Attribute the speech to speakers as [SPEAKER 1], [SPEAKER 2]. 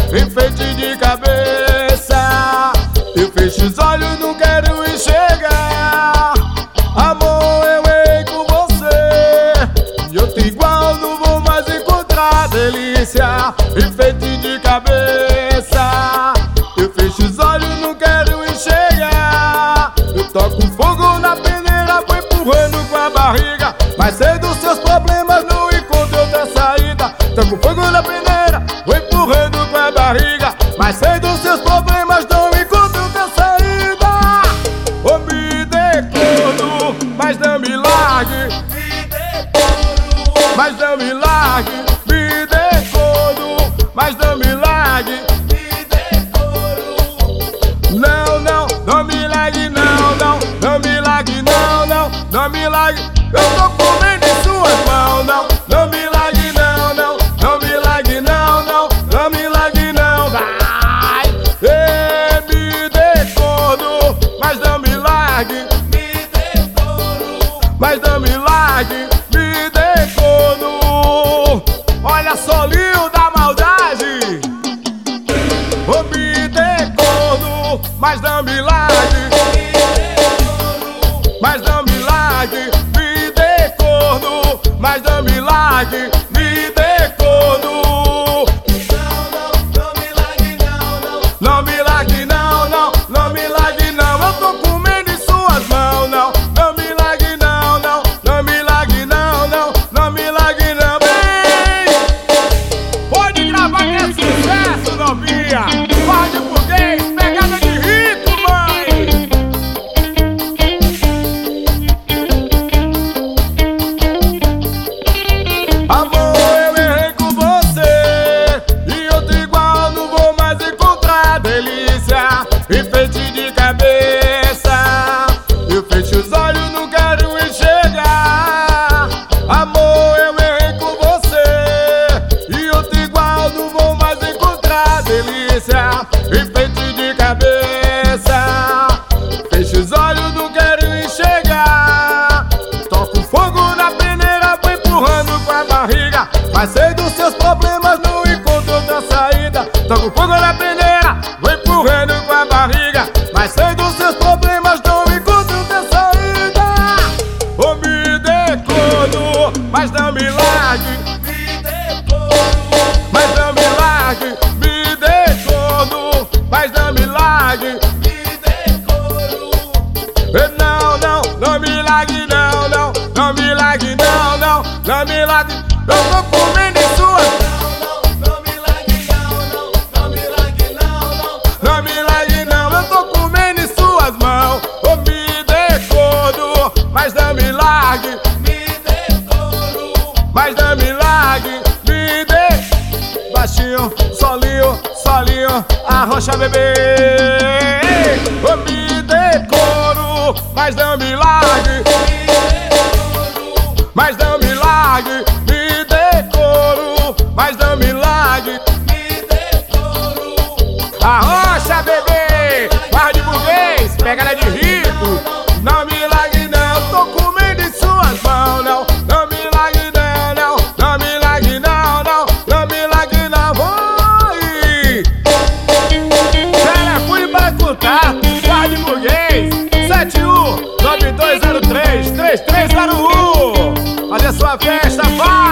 [SPEAKER 1] enfeite de cabeça. Eu fecho os olhos, não quero enxergar. Amor, eu errei com você, e outro igual não vou mais encontrar. Delícia, enfeite de cabeça. Eu fecho os olhos, não quero enxergar. Eu toco fogo na peneira, vou empurrando com a barriga. Mas sei dos seus problemas, não encontro outra saída. Toco fogo na peneira, vou empurrando com a barriga. Mas sei dos seus problemas, não encontro outra saída. Oh, me dê corno, mas não me largue.
[SPEAKER 2] Me dê couro,
[SPEAKER 1] Mas não me largue. Me dê corno, mas não me largue.
[SPEAKER 2] me dê couro.
[SPEAKER 1] Não, não, não me largue, não, não. Não me largue, não, não. Não me largue, eu tô comendo em suas mãos, não. Não me largue, não, não. Não me largue, não, não. Não me largue, não. Vai. Ei, me dê corno, mas não me largue.
[SPEAKER 2] Me dê couro,
[SPEAKER 1] Mas não me largue, me dê corno. Olha só, Lio da maldade. Oh, me dê corno, mas não me largue.
[SPEAKER 2] me dê couro.
[SPEAKER 1] Mas não me largue, me dê corno. Mas não me largue, me dê corno.
[SPEAKER 2] Não, não, não me largue, não, não.
[SPEAKER 1] Não me largue, não, não. Não me largue, não. Eu tô comendo em suas mãos, não. Não me largue, não, não. Não me largue, não, não. Não me largue, não. Vem! Pode gravar que é sucesso, novinha. Pode burguês, pegada de rico, mãe. Amor, eu errei com você, e outro igual não vou mais encontrar. Delícia, enfeite de cabeça. Eu fecho os olhos, não quero enxergar. Amor, eu errei com você, e outro igual não vou mais encontrar. Delícia, enfeite de cabeça. Fecho os olhos, não quero enxergar. Toco fogo na peneira, vou empurrando com a barriga. Mas sei dos seus problemas, não encontro outra saída. Toco fogo na peneira, vou empurrando com a barriga. Mas sei dos seus problemas, não encontro outra saída. Oh, me dê corno, mas não me largue.
[SPEAKER 2] Me dê couro,
[SPEAKER 1] Mas não me largue, me dê corno. Mas não me largue.
[SPEAKER 2] me dê couro.
[SPEAKER 1] Não, não, não me largue, não, não. Não me largue, não, não. Não me largue, eu tô comendo em suas.
[SPEAKER 2] Não, não, não me largue, não, não. Não me largue, não, não.
[SPEAKER 1] Não me largue, não, eu tô comendo em suas mãos. Oh, me dê corno, mas não me largue.
[SPEAKER 2] Me dê couro,
[SPEAKER 1] Mas não me largue, me dê. Baixinho, solinho, solinho, arrocha, bebê. Oh, me dê couro, mas não me largue.
[SPEAKER 2] me dê couro,
[SPEAKER 1] Mas não me largue, me dê couro. Mas não me largue.
[SPEAKER 2] me dê couro.
[SPEAKER 1] Arrocha, bebê, barra de burguês, pegada de rico. Não me largue, não, tô comendo em suas mãos, não. Não me largue, não, não. Não me largue, não, não. Não me largue, não, vai. Telefone para escutar, barra de burguês, 71-9203-3301. Fazer sua festa, vai.